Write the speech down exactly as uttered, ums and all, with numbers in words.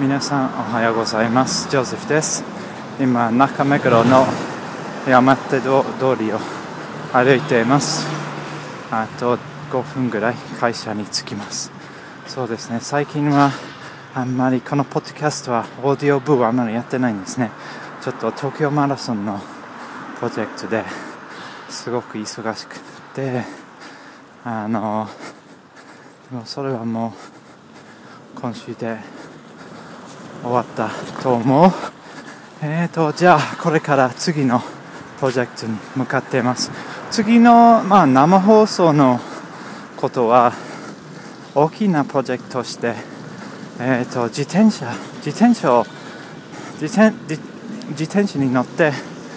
皆さんおはようございます。ジョセフです。今中目黒の山手通りを歩いています。あとごふんぐらい会社に着きます。そうですね、最近はあんまりこのポッドキャストはオーディオブーはあんまりやってないんですね。ちょっと東京マラソンのプロジェクトですごく忙しくて、あのでもそれはもう今週で終わったと思う。えーとじゃあこれから次のプロジェクトに向かっています。次の、まあ、生放送のことは大きなプロジェクトとして、えーと自転車自転車を自転自自転車に乗って